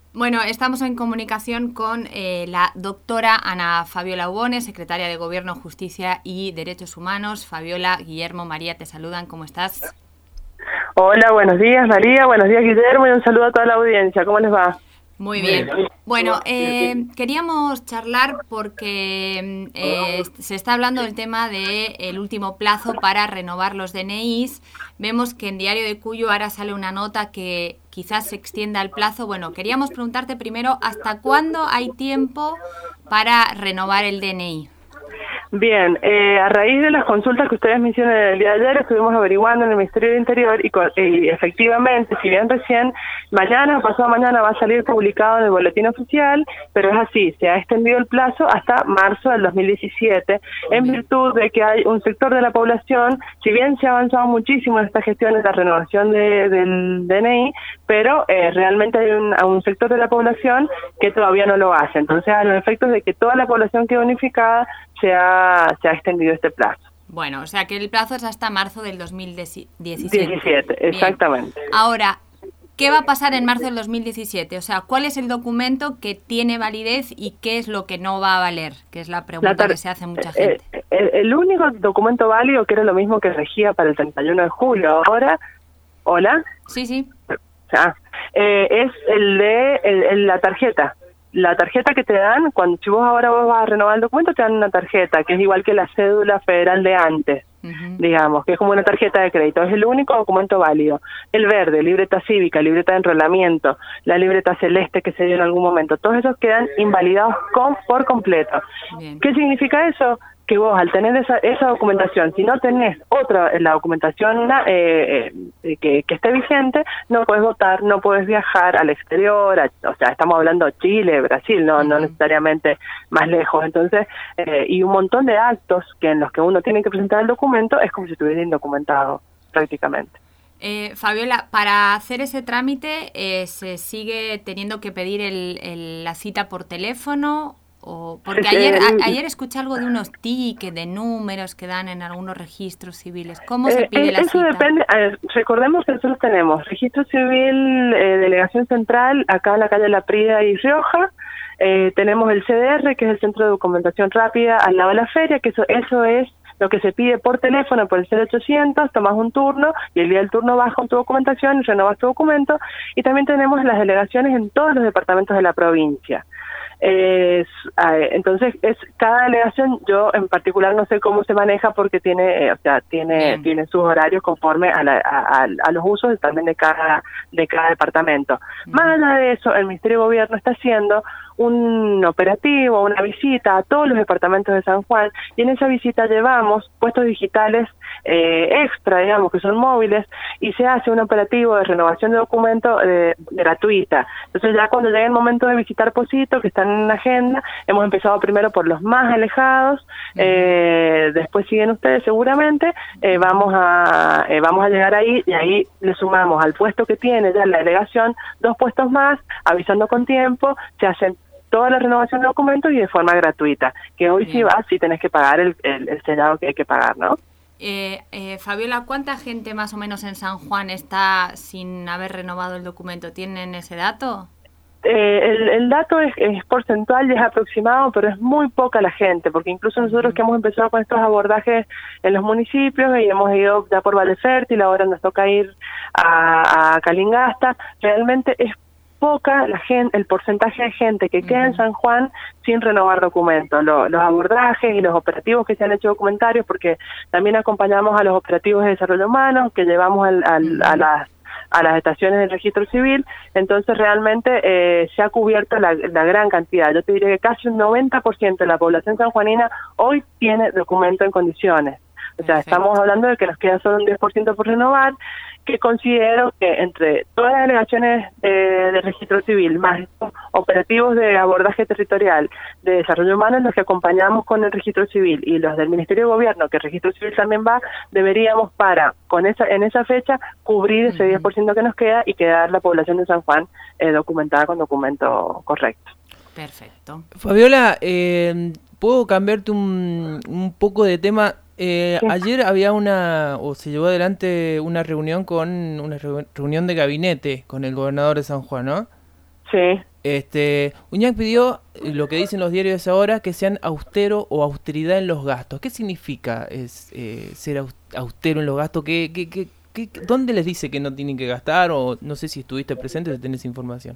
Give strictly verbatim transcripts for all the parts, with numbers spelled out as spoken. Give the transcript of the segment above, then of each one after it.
Bueno, estamos en comunicación con eh, la doctora Ana Fabiola Hubones, secretaria de Gobierno, Justicia y Derechos Humanos. Fabiola, Guillermo, María, te saludan. ¿Cómo estás? Hola, buenos días María, buenos días Guillermo y un saludo a toda la audiencia. ¿Cómo les va? Muy bien. Bueno, eh, queríamos charlar porque eh, se está hablando del tema del último plazo para renovar los D N Is. Vemos que en Diario de Cuyo ahora sale una nota que quizás se extienda el plazo. Bueno, queríamos preguntarte primero, ¿hasta cuándo hay tiempo para renovar el D N I? Bien, eh, a raíz de las consultas que ustedes me hicieron el día de ayer, estuvimos averiguando en el Ministerio del Interior y, con, y efectivamente, si bien recién mañana o pasado mañana va a salir publicado en el boletín oficial, pero es así, se ha extendido el plazo hasta marzo del dos mil diecisiete, en virtud de que hay un sector de la población, si bien se ha avanzado muchísimo en esta gestión de la renovación de, del D N I, pero eh, realmente hay un, un sector de la población que todavía no lo hace. Entonces, a los efectos de que toda la población quede unificada, se ha, se ha extendido este plazo. Bueno, o sea que el plazo es hasta marzo del dos mil diecisiete. diecisiete, exactamente. Bien. Ahora, ¿qué va a pasar en marzo del dos mil diecisiete? O sea, ¿cuál es el documento que tiene validez y qué es lo que no va a valer? Que es la pregunta la que se hace mucha gente. Eh, el, el único documento válido, que era lo mismo que regía para el treinta y uno de julio, ahora, ¿hola? Sí, sí. Ah, eh, es el de el, el, la tarjeta. La tarjeta que te dan, cuando si vos ahora vos vas a renovar el documento, te dan una tarjeta, que es igual que la cédula federal de antes, uh-huh. digamos, que es como una tarjeta de crédito. Es el único documento válido. El verde, libreta cívica, libreta de enrolamiento, la libreta celeste que se dio en algún momento, todos esos quedan invalidados con, por completo. Bien. ¿Qué significa eso? Que vos al tener esa, esa documentación, si no tenés otra, la documentación eh, eh, que, que esté vigente, no podés votar, no podés viajar al exterior, a, o sea, estamos hablando de Chile, Brasil, no, no necesariamente más lejos. Entonces, eh, y un montón de actos que en los que uno tiene que presentar el documento es como si estuviera indocumentado, prácticamente. Eh, Fabiola, para hacer ese trámite, eh, ¿se sigue teniendo que pedir el, el, la cita por teléfono? O porque ayer a, ayer escuché algo de unos tickets, de números que dan en algunos registros civiles. ¿Cómo se pide eh, la eso cita? Eso depende. A ver, recordemos que nosotros tenemos registro civil, eh, delegación central, acá en la calle La Prida y Rioja. Eh, tenemos el C D R, que es el Centro de Documentación Rápida, al lado de la feria, que eso, eso es lo que se pide por teléfono, por el cero ochocientos, tomas un turno y el día del turno vas con tu documentación y renovas tu documento. Y también tenemos las delegaciones en todos los departamentos de la provincia. Eh, entonces es cada delegación, yo en particular no sé cómo se maneja porque tiene eh, o sea tiene Bien. tiene sus horarios conforme a, la, a, a los usos también de cada de cada departamento. Bien. Más allá de eso, el Ministerio de Gobierno está haciendo un operativo, una visita a todos los departamentos de San Juan, y en esa visita llevamos puestos digitales eh, extra, digamos, que son móviles, y se hace un operativo de renovación de documento eh, gratuita. Entonces ya cuando llegue el momento de visitar Pocito, que están en la agenda, hemos empezado primero por los más alejados, eh, después siguen ustedes seguramente, eh, vamos a eh, vamos a llegar ahí, y ahí le sumamos al puesto que tiene ya la delegación dos puestos más, avisando con tiempo, se hacen toda la renovación de documentos y de forma gratuita, que hoy Bien. Si vas, sí tenés que pagar el, el, el sellado que hay que pagar, ¿no? Eh, eh, Fabiola, ¿cuánta gente más o menos en San Juan está sin haber renovado el documento? ¿Tienen ese dato? Eh, el, el dato es, es porcentual y es aproximado, pero es muy poca la gente, porque incluso nosotros uh-huh. que hemos empezado con estos abordajes en los municipios y hemos ido ya por Valle Fértil, ahora nos toca ir a, a Calingasta, realmente es poca la gente, el porcentaje de gente que queda uh-huh. en San Juan sin renovar documentos. Lo, los abordajes y los operativos que se han hecho documentarios, porque también acompañamos a los operativos de desarrollo humano que llevamos al, al, uh-huh. a las a las estaciones del registro civil, entonces realmente eh, se ha cubierto la, la gran cantidad. Yo te diría que casi un noventa por ciento de la población sanjuanina hoy tiene documento en condiciones. O sea, Perfecto. Estamos hablando de que nos queda solo un diez por ciento por renovar, que considero que entre todas las delegaciones eh, de registro civil, más operativos de abordaje territorial, de desarrollo humano, los que acompañamos con el registro civil y los del Ministerio de Gobierno, que el registro civil también va, deberíamos para, con esa en esa fecha, cubrir ese diez por ciento que nos queda y quedar la población de San Juan eh, documentada con documento correcto. Perfecto. Fabiola, eh, ¿puedo cambiarte un, un poco de tema? Eh, sí. Ayer había una, o se llevó adelante una reunión con una reunión de gabinete con el gobernador de San Juan, ¿no? Sí. Este, Uñac pidió lo que dicen los diarios ahora, que sean austero o austeridad en los gastos. ¿Qué significa es, eh, ser austero en los gastos? ¿Qué, qué, qué, qué, ¿Dónde les dice que no tienen que gastar? O no sé si estuviste presente, si tenés información.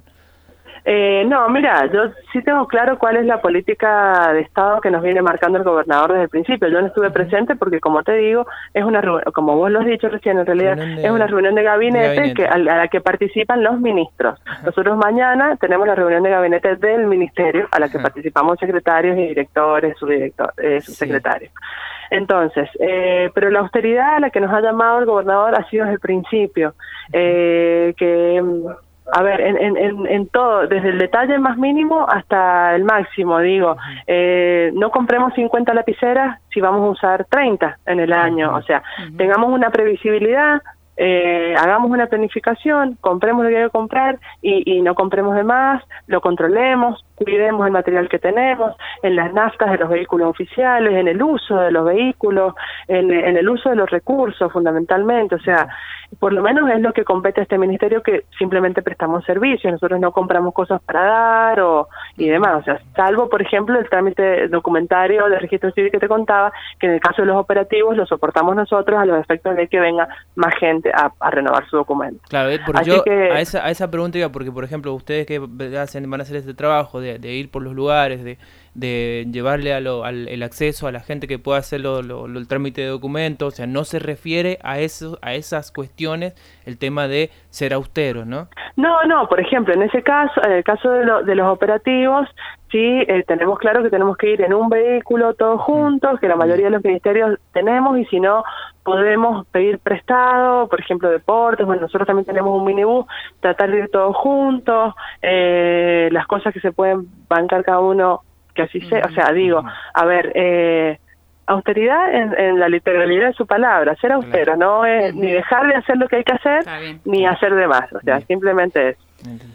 Eh, no, mira, yo sí tengo claro cuál es la política de Estado que nos viene marcando el gobernador desde el principio. Yo no estuve presente porque, como te digo, es una como vos lo has dicho recién, en realidad de, es una reunión de gabinete, de gabinete. Que, a, a la que participan los ministros. Ajá. Nosotros mañana tenemos la reunión de gabinete del ministerio, a la que Ajá. participamos secretarios y directores, subdirectores, eh, subsecretarios. Sí. Entonces, eh, pero la austeridad a la que nos ha llamado el gobernador ha sido desde el principio, eh, que... A ver, en, en, en todo, desde el detalle más mínimo hasta el máximo, digo, eh, no compremos cincuenta lapiceras si vamos a usar treinta en el año, o sea, uh-huh. tengamos una previsibilidad, eh, hagamos una planificación, compremos lo que hay que comprar y, y no compremos de más, lo controlemos, cuidemos el material que tenemos, en las naftas de los vehículos oficiales, en el uso de los vehículos, en, en el uso de los recursos fundamentalmente, o sea, por lo menos es lo que compete a este ministerio, que simplemente prestamos servicios, nosotros no compramos cosas para dar o y demás, o sea, salvo por ejemplo el trámite documentario del registro civil que te contaba, que en el caso de los operativos lo soportamos nosotros a los efectos de que venga más gente a, a renovar su documento. Claro, porque yo que, a esa a esa pregunta iba, porque por ejemplo ustedes que hacen, van a hacer este trabajo de, de ir por los lugares, de de llevarle a lo, al el acceso a la gente que pueda hacer lo, lo, lo, el trámite de documentos, o sea, no se refiere a eso, a esas cuestiones el tema de ser austero, ¿no? No, no, por ejemplo, en ese caso, en el caso de, lo, de los operativos, sí, eh, tenemos claro que tenemos que ir en un vehículo todos juntos, que la mayoría de los ministerios tenemos, y si no, podemos pedir prestado, por ejemplo, deportes, bueno, nosotros también tenemos un minibús, tratar de ir todos juntos, eh, las cosas que se pueden bancar cada uno, que así sea, o sea, digo, a ver, eh, austeridad en, en la literalidad de su palabra, ser austero, claro. no es ni dejar de hacer lo que hay que hacer, ni hacer de más, o sea, bien. simplemente es.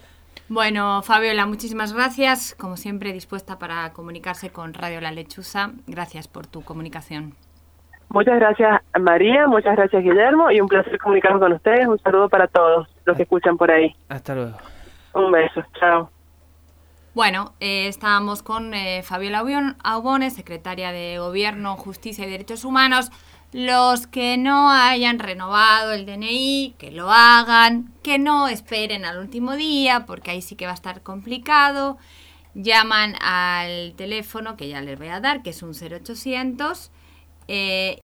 Bueno, Fabiola, muchísimas gracias, como siempre dispuesta para comunicarse con Radio La Lechuza, gracias por tu comunicación. Muchas gracias María, muchas gracias Guillermo, y un placer comunicarnos con ustedes, un saludo para todos los que escuchan por ahí. Hasta luego. Un beso, chao. Bueno, eh, estábamos con eh, Fabiola Aubone, secretaria de Gobierno, Justicia y Derechos Humanos. Los que no hayan renovado el D N I, que lo hagan, que no esperen al último día, porque ahí sí que va a estar complicado. Llaman al teléfono que ya les voy a dar, que es un cero ochocientos, eh,